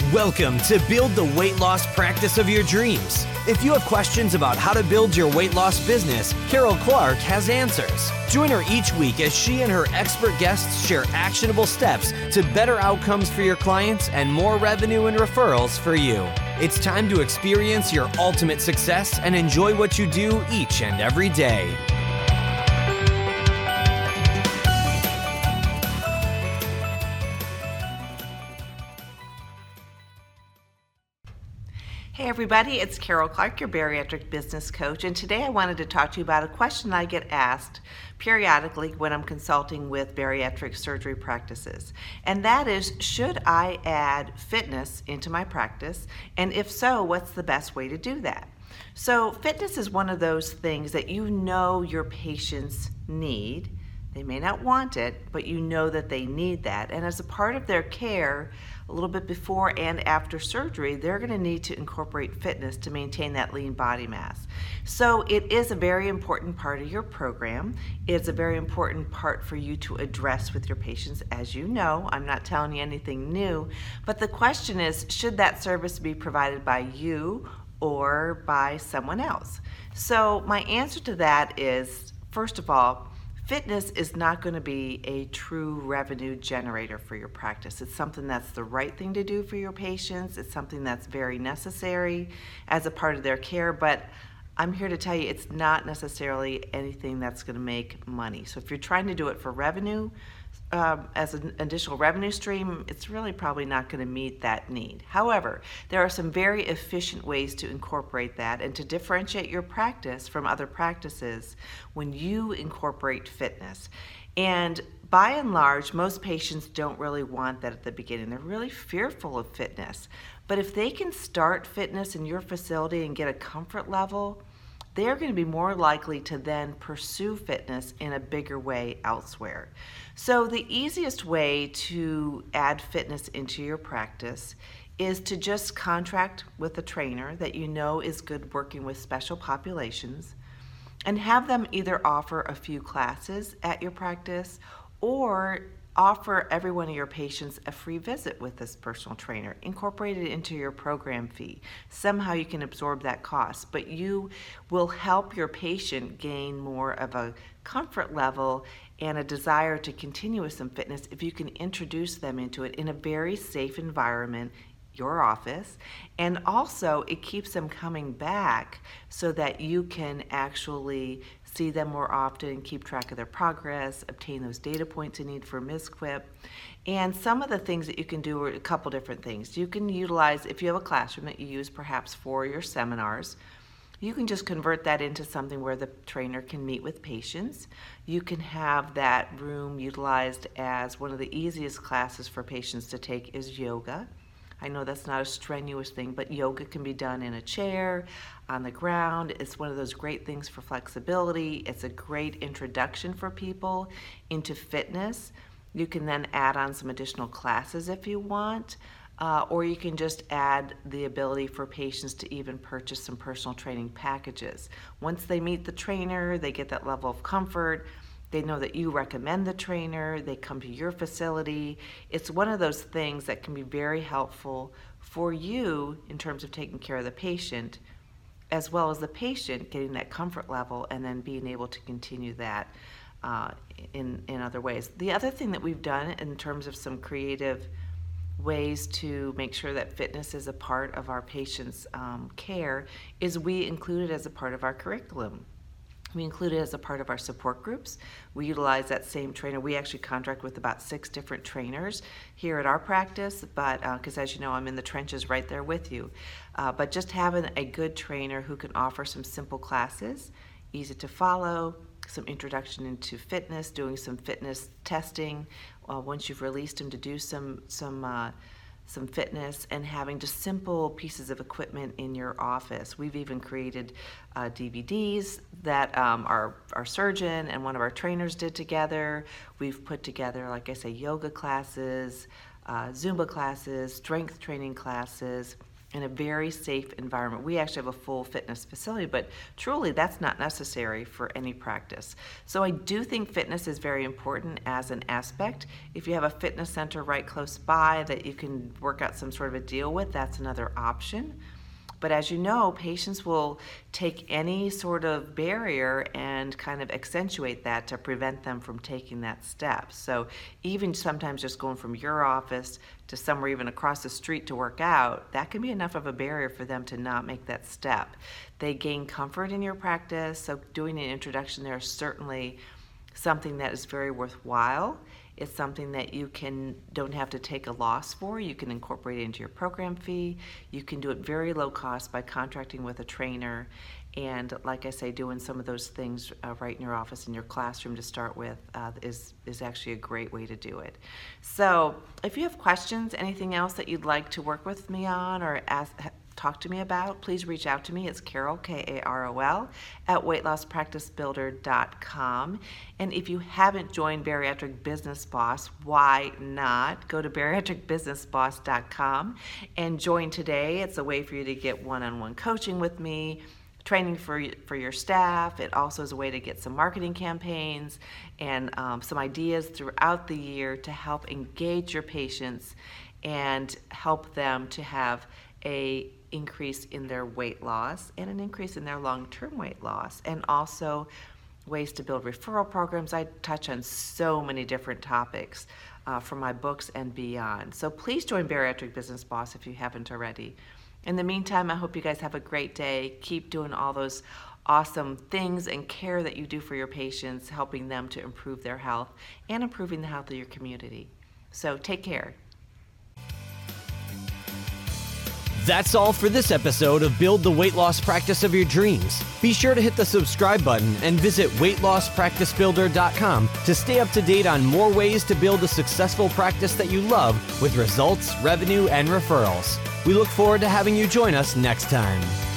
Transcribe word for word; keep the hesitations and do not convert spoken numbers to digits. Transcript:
Welcome to Build the Weight Loss Practice of Your Dreams. If you have questions about how to build your weight loss business, Carol Clark has answers. Join her each week as she and her expert guests share actionable steps to better outcomes for your clients and more revenue and referrals for you. It's time to experience your ultimate success and enjoy what you do each and every day. Hey everybody, it's Carol Clark, your bariatric business coach, and today I wanted to talk to you about a question I get asked periodically when I'm consulting with bariatric surgery practices. And that is, should I add fitness into my practice? And if so, what's the best way to do that? So fitness is one of those things that you know your patients need. They may not want it, but you know that they need that. And as a part of their care, a little bit before and after surgery, they're going to need to incorporate fitness to maintain that lean body mass. So it is a very important part of your program. It's a very important part for you to address with your patients. As you know, I'm not telling you anything new, but the question is, should that service be provided by you or by someone else? So my answer to that is, first of all, fitness is not going to be a true revenue generator for your practice. It's something that's the right thing to do for your patients. It's something that's very necessary as a part of their care, but I'm here to tell you it's not necessarily anything that's going to make money. So if you're trying to do it for revenue, um, as an additional revenue stream, it's really probably not going to meet that need. However, there are some very efficient ways to incorporate that and to differentiate your practice from other practices when you incorporate fitness. And by and large, most patients don't really want that at the beginning. They're really fearful of fitness. But if they can start fitness in your facility and get a comfort level, they're going to be more likely to then pursue fitness in a bigger way elsewhere. So the easiest way to add fitness into your practice is to just contract with a trainer that you know is good working with special populations and have them either offer a few classes at your practice or offer every one of your patients a free visit with this personal trainer. Incorporate it into your program fee. Somehow you can absorb that cost, but you will help your patient gain more of a comfort level and a desire to continue with some fitness if you can introduce them into it in a very safe environment, your office, and also it keeps them coming back so that you can actually see them more often and keep track of their progress, obtain those data points you need for M I S Q I P. And some of the things that you can do are a couple different things. You can utilize, if you have a classroom that you use perhaps for your seminars, you can just convert that into something where the trainer can meet with patients. You can have that room utilized as one of the easiest classes for patients to take is yoga. I know that's not a strenuous thing, but yoga can be done in a chair, on the ground. It's one of those great things for flexibility. It's a great introduction for people into fitness. You can then add on some additional classes if you want, uh, or you can just add the ability for patients to even purchase some personal training packages. Once they meet the trainer, they get that level of comfort. They know that you recommend the trainer, they come to your facility. It's one of those things that can be very helpful for you in terms of taking care of the patient, as well as the patient getting that comfort level and then being able to continue that uh, in, in other ways. The other thing that we've done in terms of some creative ways to make sure that fitness is a part of our patients' um, care is we include it as a part of our curriculum. We include it as a part of our support groups. We utilize that same trainer. We actually contract with about six different trainers here at our practice, but because uh, as you know, I'm in the trenches right there with you. Uh, but just having a good trainer who can offer some simple classes, easy to follow, some introduction into fitness, doing some fitness testing, uh, once you've released them to do some, some uh, some fitness, and having just simple pieces of equipment in your office. We've even created uh, D V Ds that um, our, our surgeon and one of our trainers did together. We've put together, like I say, yoga classes, uh, Zumba classes, strength training classes, in a very safe environment. We actually have a full fitness facility, but truly that's not necessary for any practice. So I do think fitness is very important as an aspect. If you have a fitness center right close by that you can work out some sort of a deal with, that's another option. But as you know, patients will take any sort of barrier and kind of accentuate that to prevent them from taking that step. So even sometimes just going from your office to somewhere even across the street to work out, that can be enough of a barrier for them to not make that step. They gain comfort in your practice, so doing an introduction there is certainly something that is very worthwhile. It's something that you can don't have to take a loss for. You can incorporate it into your program fee. You can do it very low cost by contracting with a trainer. And like I say, doing some of those things uh, right in your office, in your classroom to start with, uh, is, is actually a great way to do it. So if you have questions, anything else that you'd like to work with me on or ask, talk to me about, please reach out to me. It's Carol, K A R O L, at weight loss practice builder dot com. And if you haven't joined Bariatric Business Boss, why not? Go to bariatric business boss dot com and join today. It's a way for you to get one-on-one coaching with me, training for for your staff. It also is a way to get some marketing campaigns and um, some ideas throughout the year to help engage your patients and help them to have a increase in their weight loss and an increase in their long-term weight loss, and also ways to build referral programs. I touch on so many different topics uh, from my books and beyond. So please join Bariatric Business Boss if you haven't already. In the meantime, I hope you guys have a great day. Keep doing all those awesome things and care that you do for your patients, helping them to improve their health and improving the health of your community. So take care. That's all for this episode of Build the Weight Loss Practice of Your Dreams. Be sure to hit the subscribe button and visit weight loss practice builder dot com to stay up to date on more ways to build a successful practice that you love with results, revenue, and referrals. We look forward to having you join us next time.